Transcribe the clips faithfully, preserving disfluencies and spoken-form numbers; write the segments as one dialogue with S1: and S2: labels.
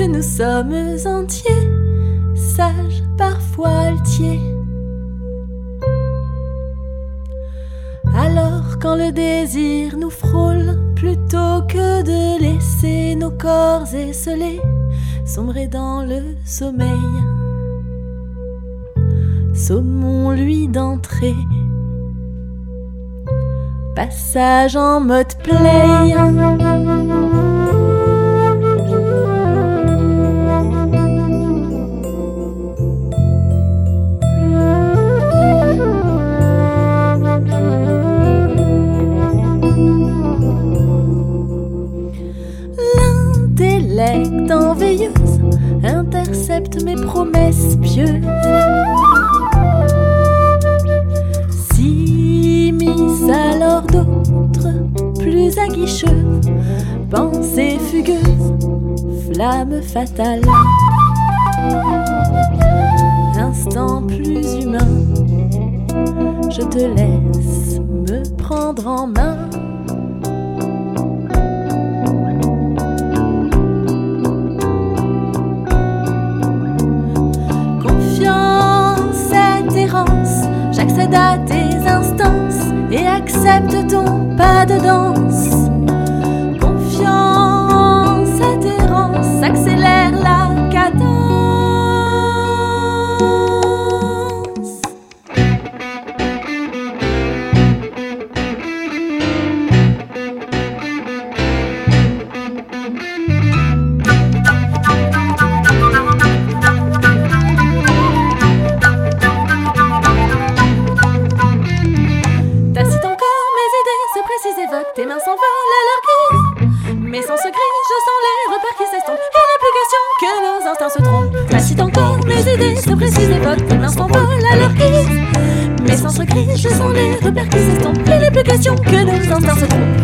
S1: que nous sommes entiers, sages, parfois altiers. Alors quand le désir nous frôle, plutôt que de laisser nos corps esselés sombrer dans le sommeil, saumons-lui d'entrée. Passage en mode play. L'intellect en veilleuse intercepte mes promesses pieuses. S'immiscent alors d'autres plus aguicheuses, pensées fugueuses, flammes fatales. Instant plus humain, je te laisse me prendre en main. J'accède à tes instances et accepte ton pas de danse. Confiance, adhérence, accélère la cadence. Tes mains s'envolent à leur guise, mais sans secret, je sens les repères qui s'estompent. Il n'est plus question que nos instincts se trompent. Tacite encore, mes idées se précisent et votent. Tes mains s'envolent à leur guise, mais sans secret, je sens les repères qui s'estompent. Il n'est plus question que nos instincts se trompent.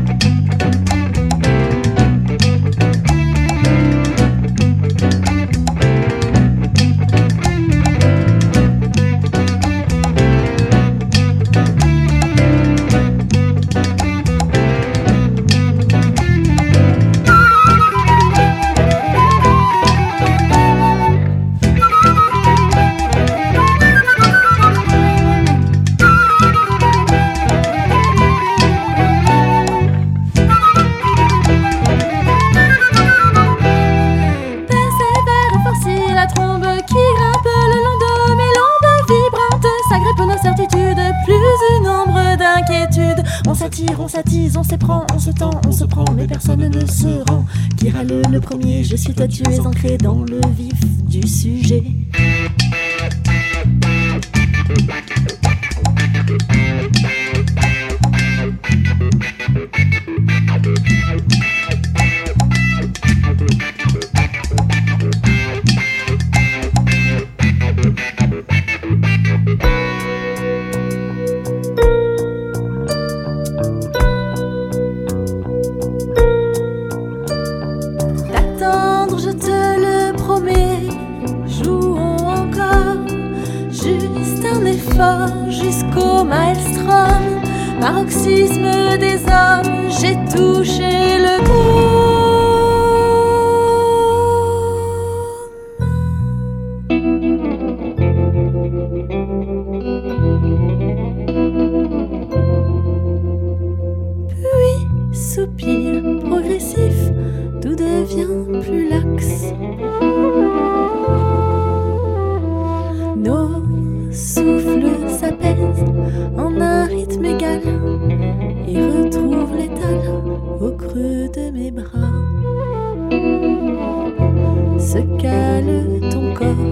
S1: On s'attire, on s'attise, on s'éprend, on se tend, on se prend, mais personne ne se rend. Qui râle le premier, je suis toi, tu es ancré dans le vif du sujet. Jusqu'au maelstrom, paroxysme des hommes, j'ai touché le goût. Puis, soupir progressif, tout devient plus laxe. Nos souffle s'apaise en un rythme égal et retrouve l'étal au creux de mes bras. Se cale ton corps